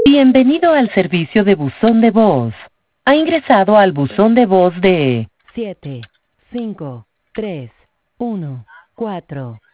Bienvenido al servicio de buzón de voz. Ha ingresado al buzón de voz de 7 5 3 1 4